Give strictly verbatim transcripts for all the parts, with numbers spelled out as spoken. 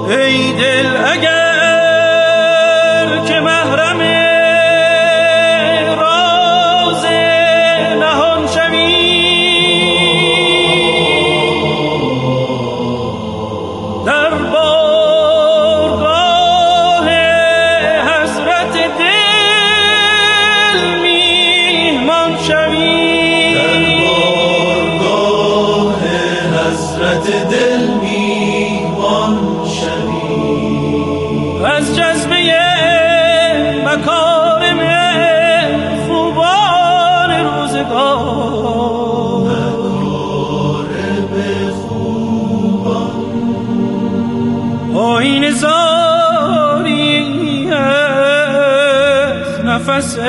ای دل اگر که محرم راز نهان شوی، در بارگاه حضرت دل میهمان شوی، در بارگاه حضرت دل میهمان شوی، از جذبه مکارم خوبان روزگار، مکارم خوبان آیین زاری از نفس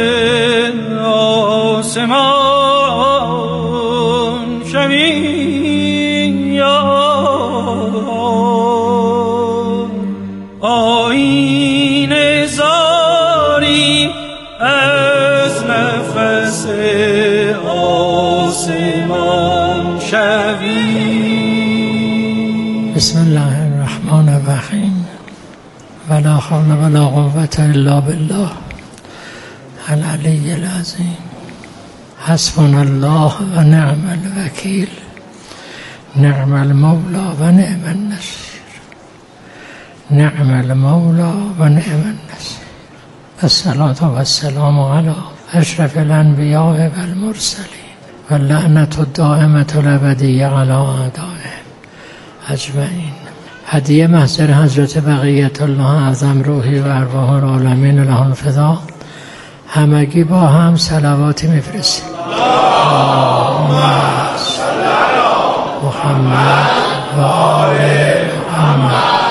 آسمان شوی، آیین زاری از نفس آسمان شوی. بسم الله الرحمن الرحیم. ولا حول ولا قوة الا بالله العلی العظیم. حسبنا الله و نعم الوکیل، نعم المولا و نعم النصیر، نعم المولا و نعم النصیر. الصلاة و السلام علی اشرف الانبیاء و المرسلین و لعنت الدائمة الابدیة علی اعدائهم اجمعین. هدیه محضر حضرت بقیت الله اعظم روحی و ارواح العالمین له الفدا. همگی با هم صلواتی میفرستیم. اللهم صل علی محمد و آل محمد.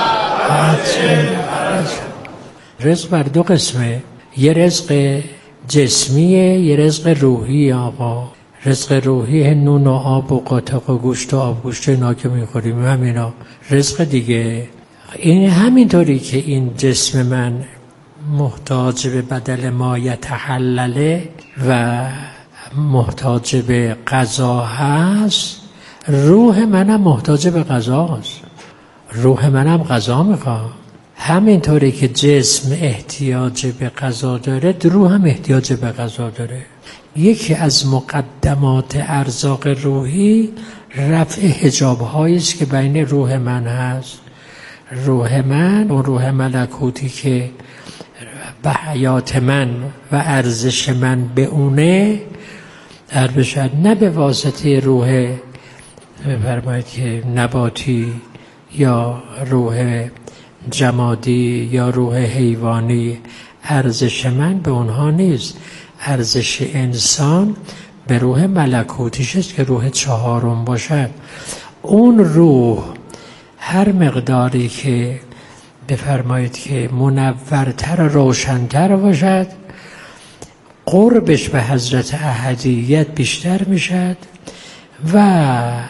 رزق بر دو قسمه، یه رزق جسمیه، یه رزق روحی. آقا رزق روحی نون و آب و قاطق و گوشت و آبگوشت اینا که میخوریم همینا. رزق دیگه این همینطوری که این جسم من محتاج به بدل ما یتحلله و محتاج به غذا هست، روح منم محتاج به غذا هست. روح منم غذا میخواد. همینطوری که جسم احتیاج به غذا داره، روح هم احتیاج به غذا داره. یکی از مقدمات ارزاق روحی رفع حجاب هایی است که بین روح من هست. روح من و روح ملکوتی که به حیات من و ارزش من به اونه در بشد، نه به واسطه روح بفرمایید که نباتی یا روح جمادی یا روح حیوانی. ارزش من به اونها نیست. ارزش انسان به روح ملکوتیش است که روح چهارم باشد. اون روح هر مقداری که بفرمایید که منورتر و روشنتر باشد، قربش به حضرت احدیت بیشتر میشد و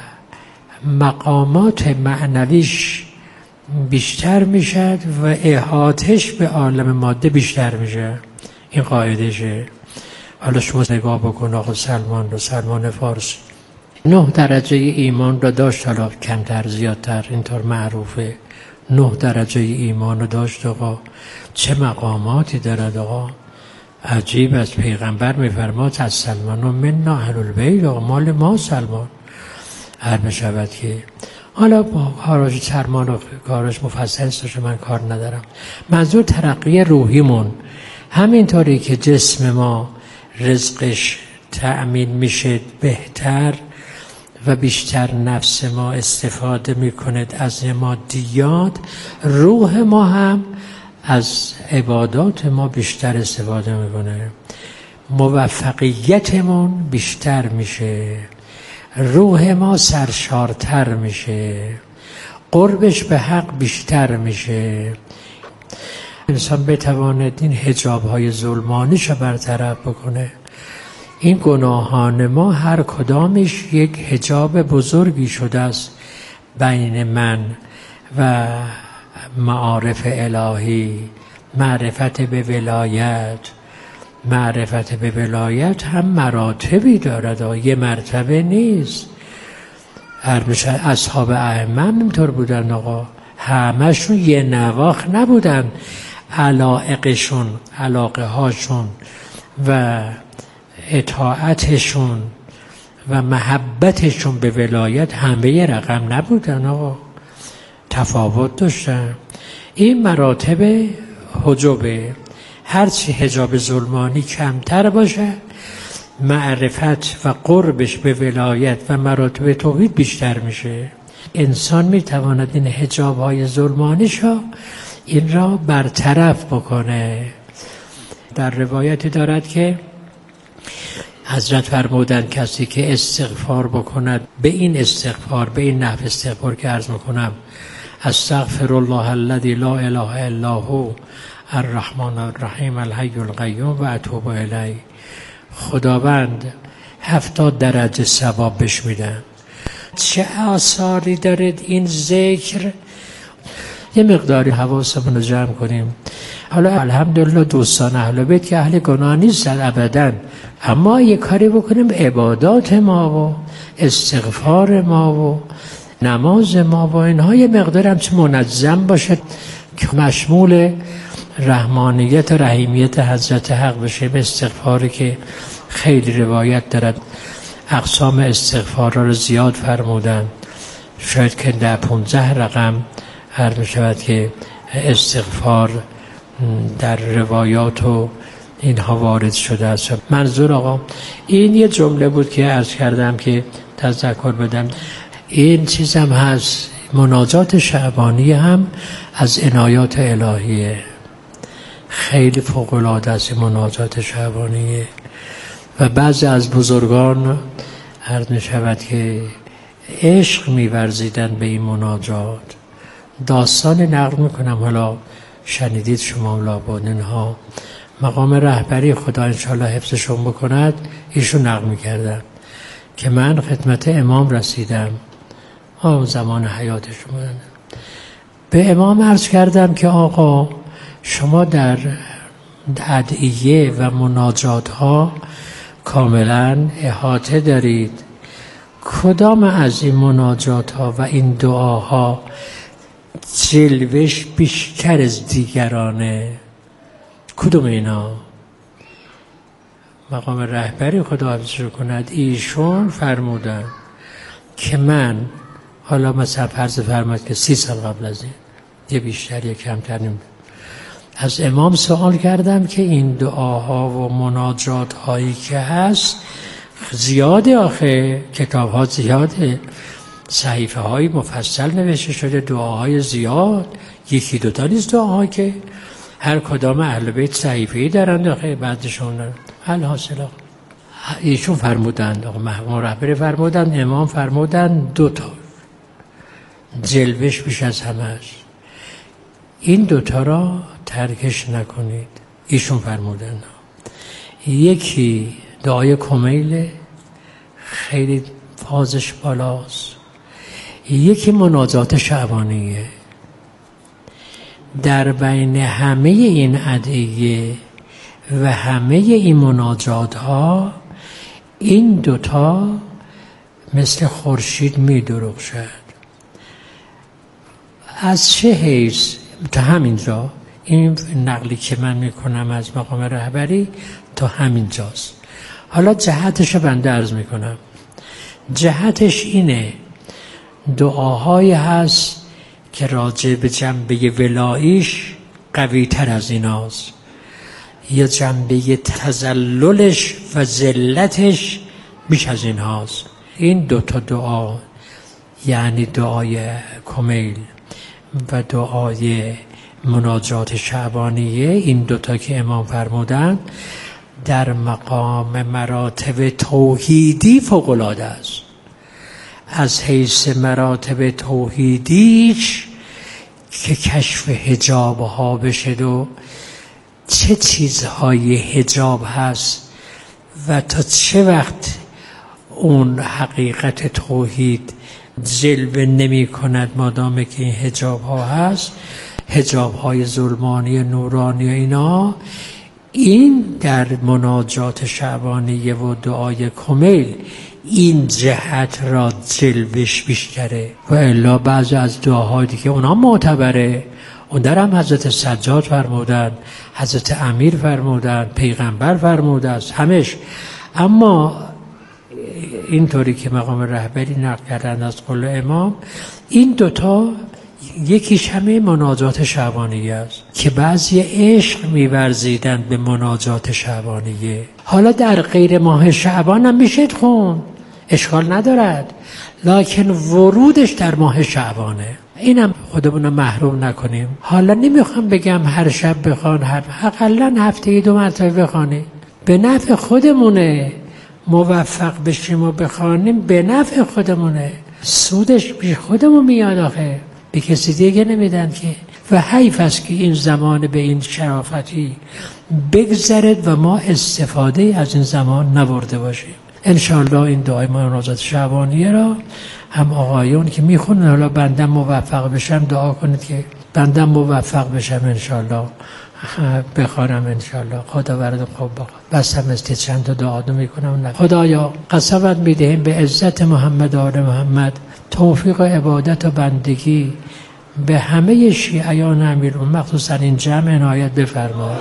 مقامات معنویش بیشتر میشد و احاطش به عالم ماده بیشتر میشه. این قاعدشه. حالا شما نگاه بکن آقا سلمان رو، سلمان فارسی نه درجه ایمان رو داشت، حالا کمتر زیادتر اینطور معروفه. نه درجه ایمان رو داشت آقا. چه مقاماتی دارد آقا، عجیب. از پیغمبر میفرماد از سلمان و من اهل البیت، آقا مال ما سلمان. هر بشود که حالا با کاراش سلمان و کاراش مفصل است، من کار ندارم. منظور ترقی روحیمون همینطوری که جسم ما رزقش تأمین میشه بهتر و بیشتر نفس ما استفاده میکند از مادیات، روح ما هم از عبادات ما بیشتر استفاده میکنه. موفقیتمون بیشتر میشه، روح ما سرشارتر میشه، قربش به حق بیشتر میشه. انسان بتواند این حجاب‌های ظلمانیش رو برطرف بکنه. این گناهان ما هر کدامش یک حجاب بزرگی شده است بین من و معارف الهی. معرفت به ولایت، معرفت به ولایت هم مراتبی دارد، یه مرتبه نیست. هر بشه اصحاب ائمه هم اینطور بودن آقا. همشون یه نواخ نبودن، علایقشون، علاقه هاشون و اطاعتشون و محبتشون به ولایت همه یه رقم نبودن آقا، تفاوت داشتن. این مراتب حجبه، هرچی حجاب ظلمانی کمتر باشه معرفت و قربش به ولایت و مراتب توحید بیشتر میشه. انسان میتواند این حجاب های ظلمانیش را این را برطرف بکنه. در روایتی دارد که حضرت فرمودند کسی که استغفار بکند به این استغفار، به این نحو استغفار که عرض میکنم، استغفر الله الذی لا اله الا هو الرحمن الرحیم الحی القیوم و اتوب الیه، خداوند هفتاد درجه ثواب بهش میدن. چه آثاری دارد این ذکر؟ یه مقداری حواسمون رو جمع کنیم. حالا الحمدلله دوستان اهل بیت که اهل گناه نیستن ابداً، اما یه کاری بکنیم عبادات ما و استغفار ما و نماز ما و اینها یه مقدار هم چه منظم باشه که مشمول رحمانیت و رحیمیت حضرت حق بشه. به استغفاری که خیلی روایت دارد اقسام استغفار را زیاد فرمودن، شاید که در پونزده رقم عرض می شود که استغفار در روایات و اینها وارد شده است. منظور آقا این یه جمله بود که عرض کردم که تذکر بدم. این چیز هم هست، مناجات شعبانی هم از عنایات الهیه، خیلی فوق العاده است مناجات شعبانیه. و بعضی از بزرگان عرض می شود که عشق می ورزیدن به این مناجات. داستان نقل می کنم، حالا شنیدید شما لابد اینها. مقام رهبری خدا انشاءالله حفظشون بکند ایشون نقل می کردن که من خدمت امام رسیدم، آن زمان حیاتشون بودن، به امام عرض کردم که آقا شما در ادعیه و مناجات ها کاملا احاطه دارید، کدام از این مناجات ها و این دعاها جلوش بیشتر از دیگرانه؟ کدوم اینا؟ مقام رهبری خدا حفظش کند ایشون فرمودن که من، حالا مثلا فرض فرماید که سی سال قبل از این، یه بیشتر یه کمتر نیم، از امام سوال کردم که این دعاها و مناجات هایی که هست زیاده، آخه کتاب ها زیاده، صحیفه های مفصل نوشته شده، دعاهای زیاد، یکی دوتا نیست دعاها که هر کدام اهل بیت صحیفه‌ای دارند، آخه بعدشون دارند. الحاصل ایشون فرمودند، آقا مقام رهبری فرمودند، امام فرمودند دوتا جلوش بیش از همش، این دوتا را ترکش نکنید. ایشون فرمودند یکی دعای کمیل خیلی فازش بالاست، یکی مناجات شعبانیه. در بین همه این ادعیه و همه این مناجات ها این دوتا مثل خورشید می درخشد. از چه حیث؟ تا همینجا، این نقلی که من میکنم از مقام رهبری تا همینجاست. حالا جهتش رو بنده عرض میکنم. جهتش اینه دعاهایی هست که راجع به جنبه ولاییش قوی تر از ایناست، یا جنبه تذللش و ذلتش بیش از این هاست. این دوتا دعا، یعنی دعای کمیل و دعای مناجات شعبانیه، این دوتا که امام فرمودن در مقام مراتب توحیدی فوق العاده است. از حیث مراتب توحیدیش که کشف حجاب ها بشه و چه چیزهای حجاب هست و تا چه وقت اون حقیقت توحید جلوه نمی کند مادام که این حجاب ها هست، حجاب های ظلمانی نورانی اینا، این در مناجات شعبانیه و دعای کمیل این جهت را جلوش بیشتره و الا بعضی از دعاهای دیگه اونا معتبره. اون در هم حضرت سجاد فرمودن، حضرت امیر فرمودن، پیغمبر فرموده است، همش. اما اینطوری که مقام رهبری نقل کردن از قول امام، این دوتا یکیش همه مناجات شعبانیه است که بعضی عشق می‌ورزیدن به مناجات شعبانیه. حالا در غیر ماه شعبان هم میشه خون، اشکال ندارد، لکن ورودش در ماه شعبانه. اینم خودمون رو محروم نکنیم. حالا نمیخوام بگم هر شب بخوان، هر حداقل هفته دو مرتبه بخوانید، به نفع خودمونه. موفق بشیم و بخوانیم به نفع خودمونه، سودش به خودمون میاد، آخه به کسی دیگه نمیدن که. و حیف است که این زمان به این شرافتی بگذرد و ما استفاده از این زمان نبرده باشیم. انشاءالله این دعای مناجات شعبانیه را هم آقایون که میخونن، حالا بنده موفق بشم دعا کنید که بنده موفق بشم انشاءالله بخوانم انشاءالله. خدا برد خوب بخواد. بس هم است چند تا دعا دو میکنم. خدایا قسمت میدهیم به عزت محمد آل محمد توفیق عبادت و بندگی به همه شیعیان امیرالمومنین مخصوصا این جمع عنایت بفرما.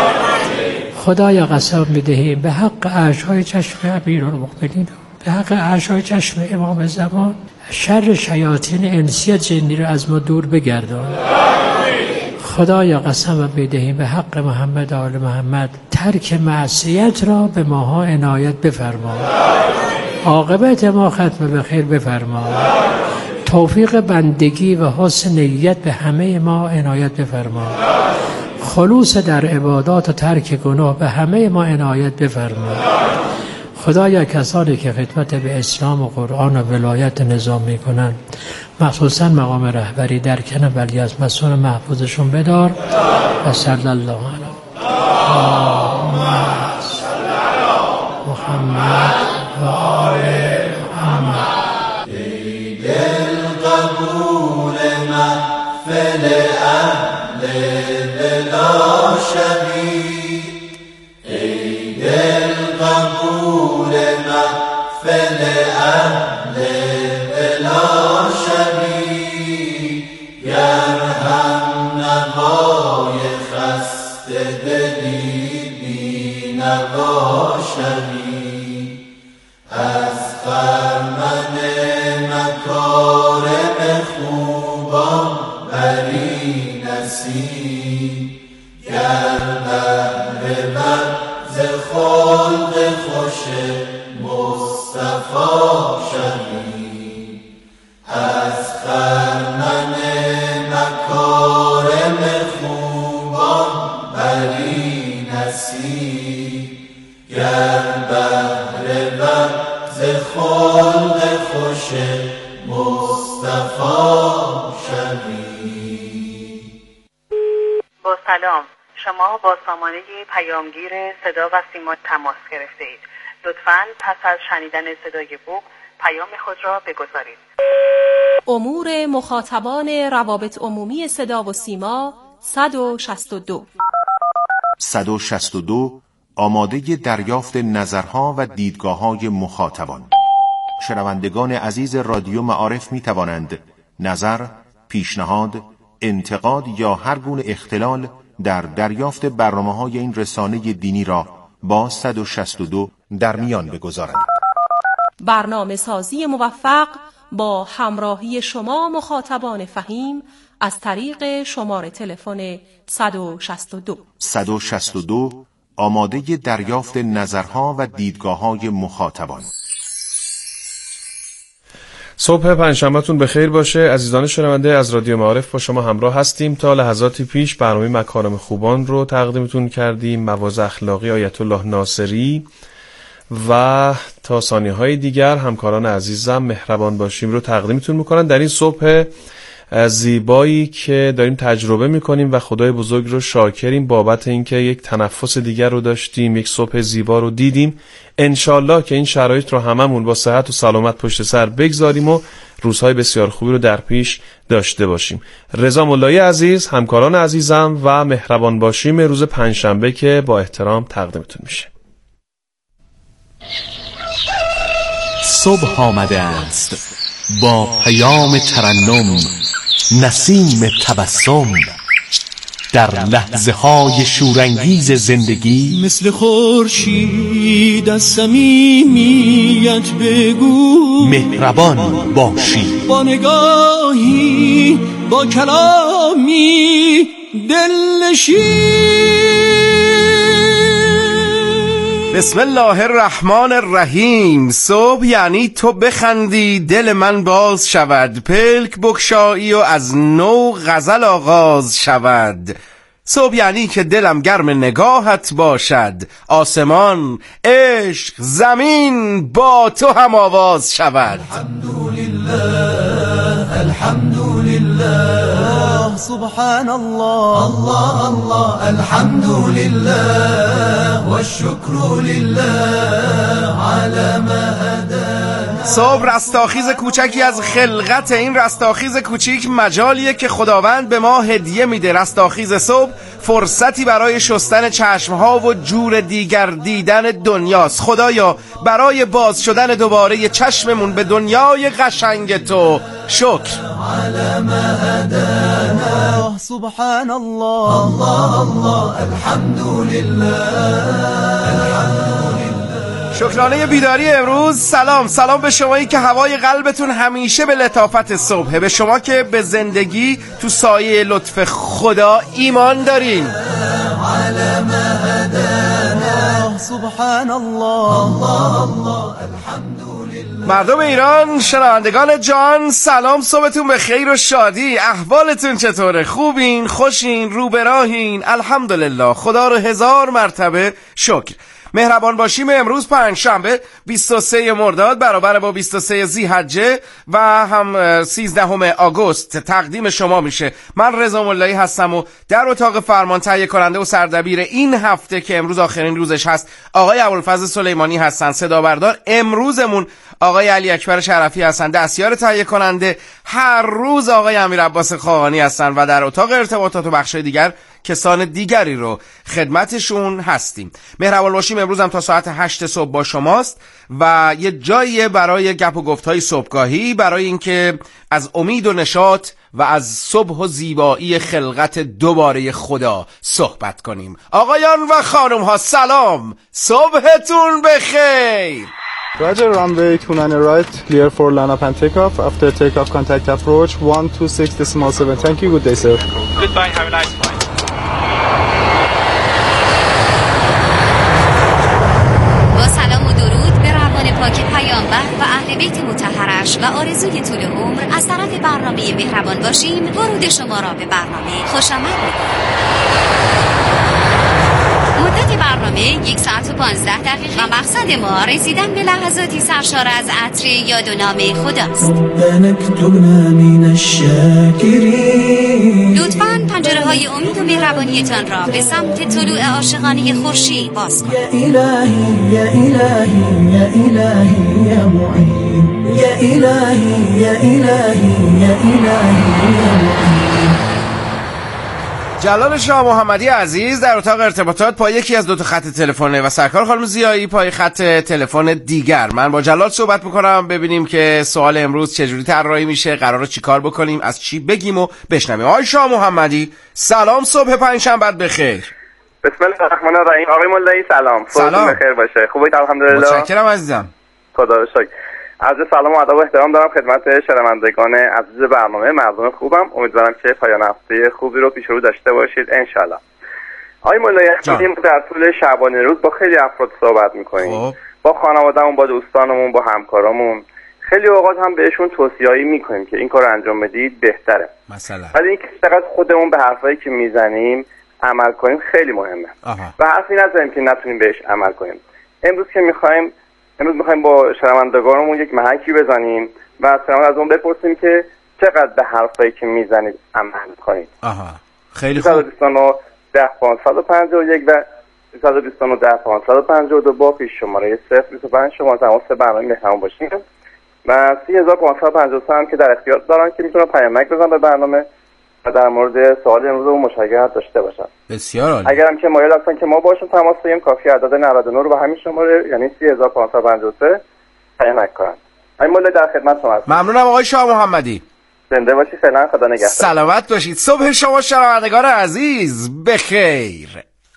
خدایا قسم میدهیم به حق اشهای چشم امیرالمومنین، به حق اشهای چشم امام زمان، شر شیاطین انسی جنی را از ما دور بگردان. خدایا قسم میدهیم به حق محمد آل محمد ترک معصیت را به ماها عنایت بفرما. عاقبت ما ختم به خیر بفرما. توفیق بندگی و حسن نیت به همه ما عنایت بفرما. خلوص در عبادات و ترک گناه به همه ما عنایت بفرما. خدایا کسانی که خدمت به اسلام و قرآن و ولایت نظام میکنن، مخصوصا مقام رهبری در کنه ولی از مسئول محفوظشون بدار. و صلی الله علیه محمد و آل محمد. ای دل قبول محفل اهل بلا شبی، ای دل قبول محفل اهل بلا شبی، گر هم نوای خسته دلی بی نوا شبی، از خرمن مکارم خوبان بری نصیب، گر بهره ور ز خلق خوش مصطفی شوی، از خرمن مکارم خوبان بری نصیب، گر بهره ور ز خلق خوش مصطفی شوی. با سلام، شما با سامانه پیامگیر صدا و سیما تماس گرفته اید. لطفاً پس از شنیدن صدای بوق پیام خود را بگذارید. امور مخاطبان روابط عمومی صدا و سیما صد و شصت و دو. صد و شصت و دو آماده دریافت نظرها و دیدگاه‌های مخاطبان. شنوندگان عزیز رادیو معارف می توانند نظر، پیشنهاد، انتقاد یا هر گونه اختلال در دریافت برنامه‌های این رسانه دینی را با صد و شصت و دو در میان بگذارند. برنامه سازی موفق با همراهی شما مخاطبان فهیم از طریق شماره تلفن صد و شصت و دو. صد و شصت و دو آماده دریافت نظرها و دیدگاه‌های مخاطبان. صبح پنجشنبه‌تون بخیر باشه. عزیزان شنونده، از رادیو معارف با شما همراه هستیم. تا لحظاتی پیش برنامه مکارم خوبان رو تقدیمتون کردیم، مواعظ اخلاقی آیت الله ناصری، و تا ثانیه‌های دیگر همکاران عزیزم مهربان باشیم رو تقدیمتون میکنن در این صبح زیبایی که داریم تجربه میکنیم و خدای بزرگ رو شاکریم بابت اینکه یک تنفس دیگر رو داشتیم، یک صبح زیبا رو دیدیم. انشالله که این شرایط رو هممون با صحت و سلامت پشت سر بگذاریم و روزهای بسیار خوبی رو در پیش داشته باشیم. رضا ملایی عزیز، همکاران عزیزم و مهربان باشیم روز پنجشنبه که با احترام تقدیمتون میشه. صبح آمده است با پیام ترنم، نسیم تبسم، در لحظه های شورانگیز زندگی مثل خورشید از صمیمیت بگو، مهربان باشی، با نگاهی با کلامی دلنشین. بسم الله الرحمن الرحیم. صبح یعنی تو بخندی دل من باز شود، پلک بکشایی و از نو غزل آغاز شود. صبح یعنی که دلم گرم نگاهت باشد، آسمان، عشق، زمین با تو هم آواز شود. الحمدلله الحمدلله سبحان الله الله الله الحمدلله والشكر لله على ما هدانا. صبح رستاخیز کوچکی از خلقت. این رستاخیز کوچیک مجالیه که خداوند به ما هدیه میده. رستاخیز صبح فرصتی برای شستن چشمها و جور دیگر دیدن دنیاست. خدایا برای باز شدن دوباره چشممون به دنیای قشنگ تو شکر. على ما هدانا سبحان الله الله الله الحمدلله الحمدلله. شکرانه بیداری امروز. سلام سلام به شمایی که هوای قلبتون همیشه به لطافت صبحه، به شما که به زندگی تو سایه لطف خدا ایمان دارین. على ما هدانا سبحان الله الله الله الحمدلله. مردم ایران، شنوندگان جان، سلام، صبحتون به خیر و شادی. احوالتون چطوره؟ خوبین؟ خوشین؟ رو به راهین؟ الحمدلله، خدا رو هزار مرتبه شکر. مهربان باشیم. امروز پنجشنبه بیست و سوم مرداد برابر با بیست و سوم ذی‌حجه و هم سیزدهم آگوست تقدیم شما میشه. من رضا ملایی هستم و در اتاق فرمان تهیه کننده و سردبیر این هفته که امروز آخرین روزش هست آقای ابوالفضل سلیمانی هستن. صدا بردار امروزمون آقای علی اکبر شرفی هستن. دستیار تهیه کننده هر روز آقای امیر عباس خاقانی هستن و در اتاق ارتباطات و بخشای دیگر کسان دیگری رو خدمتشون هستیم. مهربان باشیم. امروز هم تا ساعت هشت صبح با شماست و یه جایی برای گپ و گفت‌های صبحگاهی، برای اینکه از امید و نشاط و از صبح و زیبایی خلقت دوباره خدا صحبت کنیم. آقایان و خانم ها سلام، صبحتون بخیر. Roger, runway two nine right, clear for line up and takeoff. After takeoff, contact approach one two six decimal seven. Thank you, good day, sir. Goodbye, have a nice flight. با سلام و درود به روان پاک پیامبر و اهل بیت مطهرش و آرزوی طول عمر از طرف برنامه مهربان باشیم، ورود شما را به برنامه خوش آمد می‌گویم. مدت برنامه یک ساعت و پانزده دقیقه و مقصد ما رسیدن به لحظاتی سرشار از عطر یاد و نام خداست. لطفاً پنجره های امید و مهربانیتان را به سمت طلوع عاشقانه خورشید باز کنید. یا الهی یا الهی یا الهی یا معین، یا الهی یا الهی یا الهی یا معین. جلال شاه محمدی عزیز در اتاق ارتباطات پای یکی از دو تا خط تلفنه و سرکار خانم زیایی پای خط تلفن دیگر. من با جلال صحبت میکنم ببینیم که سوال امروز چجوری طراحی میشه، قراره چیکار بکنیم، از چی بگیم و بشنویم. آقای شاه محمدی سلام، صبح پنجشنبه بخیر. بسم الله الرحمن الرحیم. آقای مولایی سلام، صبحتون بخیر باشه. خوبید؟ الحمدلله. متشکرم عزیزم. خدا رو شکر. عرض سلام و ادب و احترام دارم خدمت شنوندگان عزیز برنامه. مردم خوبم، امیدوارم که پایان هفته خوبی رو پیش رو داشته باشید ان شاء الله. آقای مولایی ما در طول شبانه روز با خیلی افراد صحبت می‌کنیم، با خانواده‌مون، با دوستانمون، با همکارامون. خیلی اوقات هم بهشون توصیه‌ای می‌کنیم که این کارو انجام بدید بهتره مثلا، ولی اینکه چقدر خودمون به حرفایی که میزنیم عمل کنیم خیلی مهمه. آها. و حرفی نزنیم که نتونیم بهش عمل کنیم. امروز که می‌خوایم امروز میخوایم با شنوندگانمون یک محکی بزنیم و از اون بپرسیم که چقدر به حرفایی که میزنید عمل کنید. آها خیلی خوب. بیست و نه ده پانصد و پنجاه و یک و بیست و نه ده پانصد و پنجاه و دو با پیش شماره صفر بیست و پنج شما تماس برنامه مهربان باشید و سی هزار و پانصد و پنجاه و سه هم که در اختیار دارن که میتونن پیامک بزنن به برنامه و در مورد سوال امروز رو مشارکت داشته باشن. بسیار عالی. اگر هم که مایل هستن که ما باشون تماس بگیریم، کافی عدد نود و نه رو به همین شماره یعنی سی هزار و پانصد و پنجاه و سه پیامک کنن. آقای مولا در خدمت شما هستم. ممنونم آقای شاه محمدی. زنده باشی، فعلا خدا نگهدار. سلامت باشید. صبح شما شنوندگان عزیز بخیر.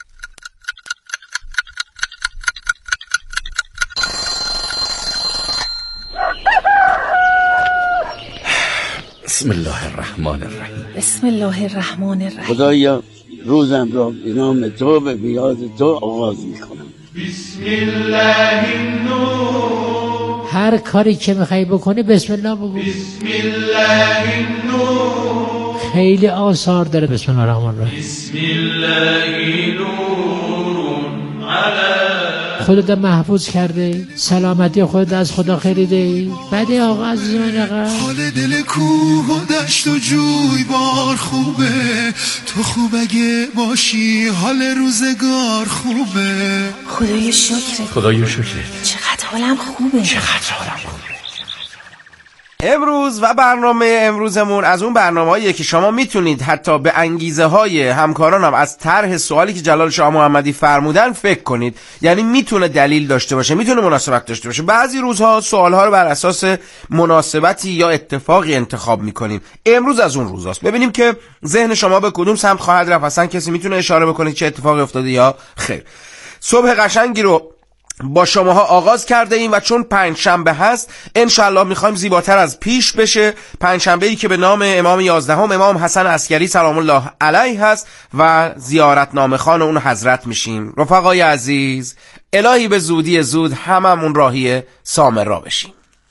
بسم الله الرحمن الرحیم. بسم الله الرحمن الرحیم. خدایا روزم را به نام تو و بیاد تو آغاز میکنم. بسم الله النور. هر کاری که میخوای بکنی بسم الله بگو. بسم الله النور. خیلی آثار داره بسم الله الرحمن الرحیم. بسم الله نور علی. خودت محفوظ کرده، سلامتی خودت از خدا خریده. بعد آقا عزیز من آقا حال دل کوه و دشت و جوی بار خوبه، تو خوب اگه باشی حال روزگار خوبه. خدای شکرت. خدای شکرت. چقدر حالم خوبه. چقدر حالم خوبه. امروز و برنامه امروزمون از اون برنامه‌ایه که شما میتونید حتی به انگیزه های همکارانم از طرح سوالی که جلال شاه محمدی فرمودن فکر کنید. یعنی میتونه دلیل داشته باشه، میتونه مناسبت داشته باشه. بعضی روزها سوالها رو بر اساس مناسبتی یا اتفاقی انتخاب میکنیم. امروز از اون روزاست. ببینیم که ذهن شما به کدوم سمت خواهد رفت. اصلا کسی میتونه اشاره بکنه چه اتفاقی افتاده یا خیر. صبح قشنگی رو با شماها آغاز کرده ایم و چون پنج شنبه هست انشالله میخوایم زیباتر از پیش بشه. پنج شنبه ای که به نام امام یازدهم امام حسن عسکری سلام الله علیه هست و زیارت نامه خان اون حضرت میشیم. رفقای عزیز، الهی به زودی زود هممون راهی سامرا بشیم.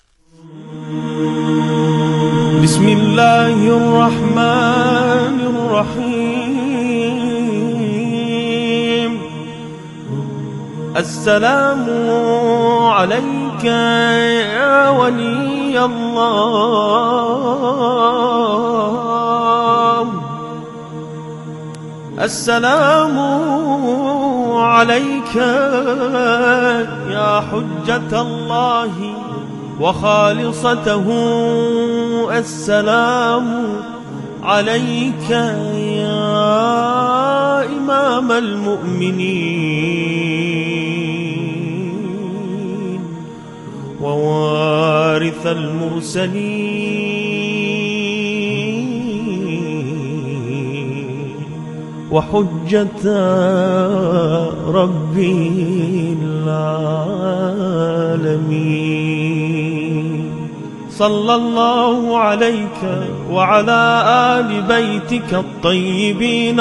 بسم الله الرحمن الرحیم. السلام عليك يا ولي الله. السلام عليك يا حجة الله وخالصته. السلام عليك يا إمام المؤمنين ووارث المرسلين وحجة ربي العالمين. صلى الله عليك وعلى آل بيتك الطيبين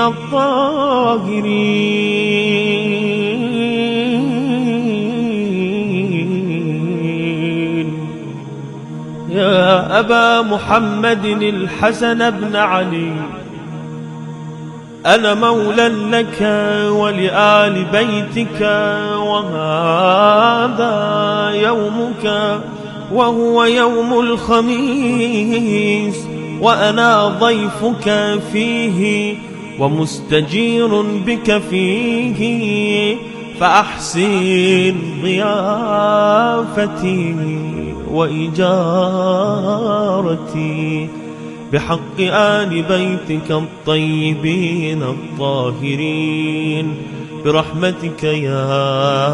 الطاهرين. يا أبا محمد الحسن بن علي، أنا مولى لك ولآل بيتك، وهذا يومك وهو يوم الخميس، وأنا ضيفك فيه ومستجير بك فيه، فأحسن ضيافتي وإجارتي بحق آل بيتك الطيبين الطاهرين برحمتك يا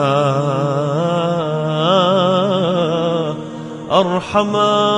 أرحم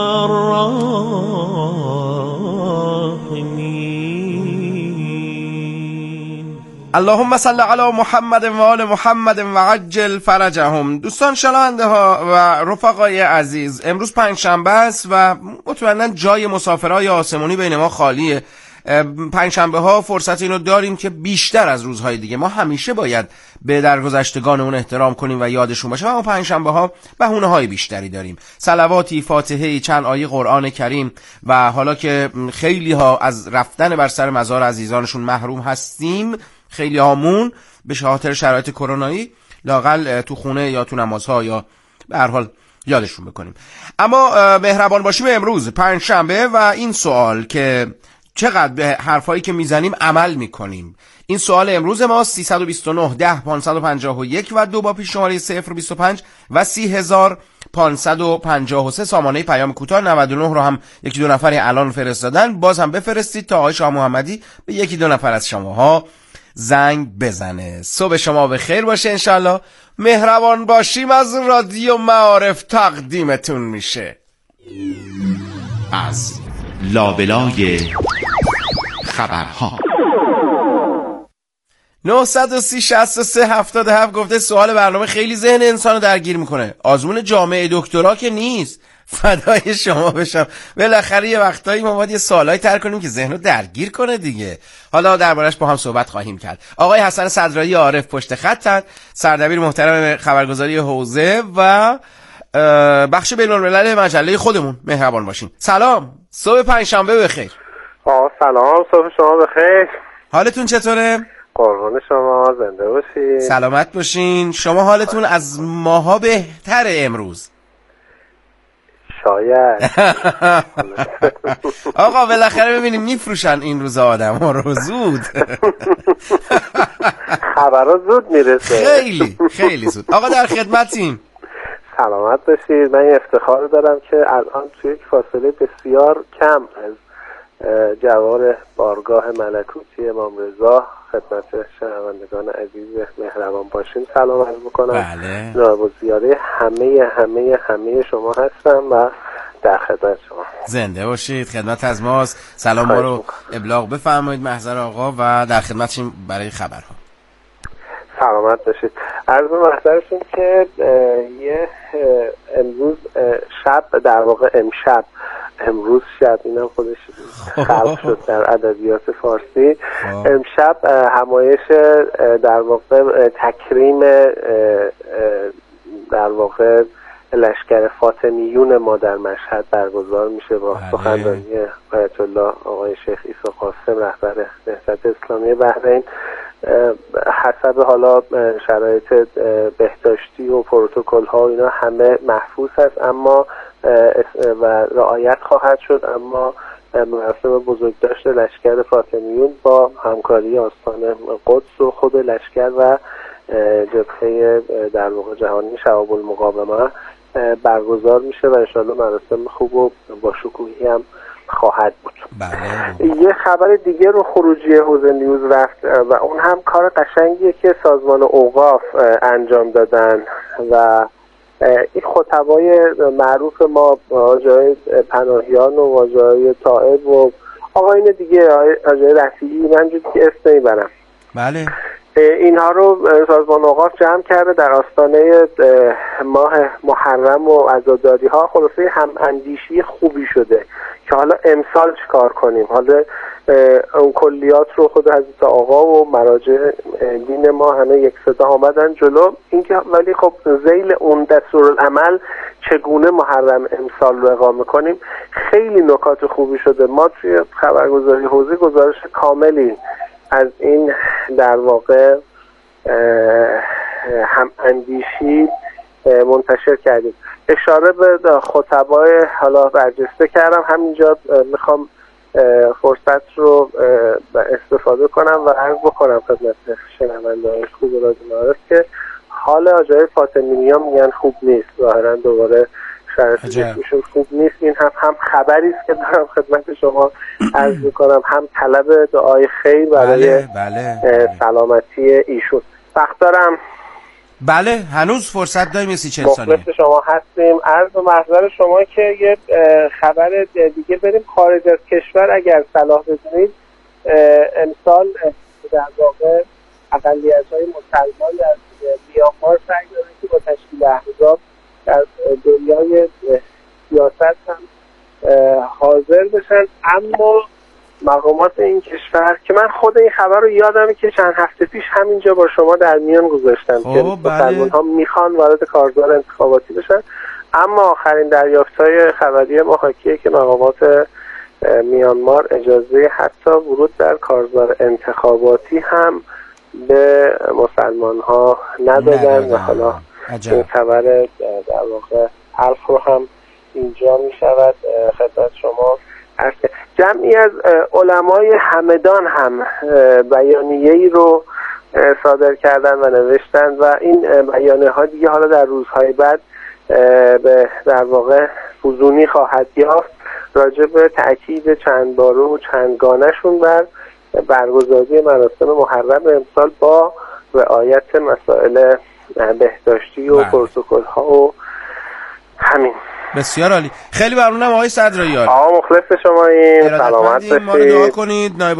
الراحمين. اللهم صل علی محمد و آل محمد و عجل فرجهم. دوستان شنونده ها و رفقای عزیز، امروز پنج شنبه است و مطمئنا جای مسافرهای آسمانی بین ما خالیه. پنج شنبه ها فرصت اینو داریم که بیشتر از روزهای دیگه ما همیشه باید به درگذشتگان اون احترام کنیم و یادشون باشه. اما پنج شنبه ها بهونه های بیشتری داریم. صلواتی، فاتحه، چند آیه قرآن کریم و حالا که خیلی ها از رفتن بر سر مزار عزیزانشون محروم هستیم، خیلی هامون به خاطر شرایط کرونایی لااقل تو خونه یا تو نمازها یا به هر حال یادشون بکنیم. اما مهربان باشیم امروز پنج شنبه و این سوال که چقدر به حرفایی که میزنیم عمل میکنیم. این سوال امروز ما سیصد و بیست و نه ده پانصد و پنجاه و یک و دو با پیش شماره صفر بیست و پنج و سی هزار پانصد و پنجاه و سه. سامانه پیام کوتاه نود و نه رو هم یکی دو نفری الان فرستادن. باز هم بفرستید تا آقای شاه محمدی به یکی دو نفر از شماها زنگ بزنه. صبح شما به خیر باشه انشالله. مهربان باشیم از رادیو معارف تقدیمتون میشه. از لابلای خبرها. نه و سی شصت و سه هفتاد و هفت گفته سوال برنامه خیلی ذهن انسانو درگیر میکنه. آزمون جامعه دکترا که نیست. فدای شما بشم. بالاخره یه وقتایی ما باید یه سوالایی طرح کنیم که ذهنو درگیر کنه دیگه. حالا دربارش با هم صحبت خواهیم کرد. آقای حسن صدرایی عارف پشت خطن، سردبیر محترم خبرگزاری حوزه و بخش بین‌الملل مجله خودمون. مهربان باشین. سلام. صبح پنجشنبه بخیر. آه سلام، صبح شما بخیر. حالتون چطوره؟ قربان شما، زنده باشین. سلامت باشین. شما حالتون از ماها بهتره امروز؟ شاید. آقا بالاخره ببینیم میفروشن این روزا آدم ها رو زود. خبرها زود میرسه. خیلی خیلی زود. آقا در خدمتیم. سلامت باشید. من این افتخار دارم که الان توی یک فاصله بسیار کم از جوار بارگاه ملکوتی امام رضا خدمت شنوندگان عزیز مهربان باشین سلام عرض میکنم. بله. نایب الزیاره همه همه همه شما هستم و در خدمت شما. زنده باشید. خدمت از ماست. سلام ما رو ابلاغ بفرمایید محضر آقا و در خدمتشیم برای خبرها. سلامت باشید. عرض محضرشون که یه امروز شب در واقع امشب امروز شب اینم خودش خلق شد در ادبیات فارسی. امشب همایش در واقع تکریم در واقع لشکر فاطمیون ما در مشهد برگزار میشه با سخنرانی آیت الله آقای شیخ عیسی قاسم رهبر نهضت اسلامی بحرین. حسب حالا شرایط بهداشتی و پروتکل ها اینا همه محفوظ هست اما و رعایت خواهد شد، اما مراسم بزرگداشت لشکر فاطمیون با همکاری آستان قدس و خود لشکر و جبهه در واقع جهانی شباب المقاومه برگزار میشه و انشاءالله مراسم خوب و با شکوهی هم خواهد بود. بله. یه خبر دیگه رو خروجی حوزه نیوز رفت و اون هم کار قشنگیه که سازمان اوقاف انجام دادن و این خطبای معروف ما آقای پناهیان و آقای طائب و آقایون دیگه آقای رفیعی من جوری که اسم نمیبرم. بله. اینها رو سازمان اوقاف جمع کرده در آستانه ماه محرم و عزاداری ها. خلاصه هم اندیشی خوبی شده که حالا امسال چیکار کنیم. حالا اون کلیات رو خود حضرت آقا و مراجع دین ما همه یک صدا آمدن جلو. اینکه ولی خب ذیل اون دستورالعمل چگونه محرم امسال رو اقامه کنیم خیلی نکات خوبی شده. ما توی خبرگزاری حوزه گزارش کاملی از این در واقع هم اندیشی منتشر کردیم. اشاره به خطبای حالا برجسته کردم. همینجا میخوام فرصت رو استفاده کنم و عرض بکنم خدمت شنونده‌های خوب رادیو معارف که حال آجای فاطمی‌ها میگن خوب نیست. ظاهرا دوباره شرایط جسمیشون خوب نیست. این هم هم خبری است که دارم خدمت شما عرض میکنم، هم طلب دعای خیر برای بله، بله. سلامتی ایشون. وقت دارم. بله هنوز فرصت داریم. یه سی چهل ثانیه مخلص شما هستیم. عرض به محضر شما که یه خبر دیگه بریم خارج از کشور اگر صلاح بدونید. امسال در واقع اقلیت‌های مسلمان در میانمار سعی دارن که با تشکیل احزاب در دنیای سیاست هم حاضر بشن، اما مقامات این کشور که من خود این خبر رو یادمه که چند هفته پیش همینجا با شما در میان گذاشتم که مسلمان ها میخوان وارد کارزار انتخاباتی بشن، اما آخرین دریافت‌های خبری ما حاکیه که مقامات میانمار اجازه حتی ورود در کارزار انتخاباتی هم به مسلمان ها ندادن و حالا این خبر در واقع حرف رو هم اینجا می شود خدمت شما عرض. جمعی از علمای همدان هم بیانیه‌ای رو صادر کردن و نوشتن و این بیانیه ها دیگه حالا در روزهای بعد به در واقع فزونی خواهد یافت راجع به تأکید چند باره و چندگانه‌شون بر برگزاری مراسم محرم امسال با رعایت مسائل بهداشتی و پروتکل ها و همین. بسیار عالی. خیلی ممنونم آقای صدرایی. آقا مخلص شماییم. سلامت باشید. ما رو دعا کنید. نایب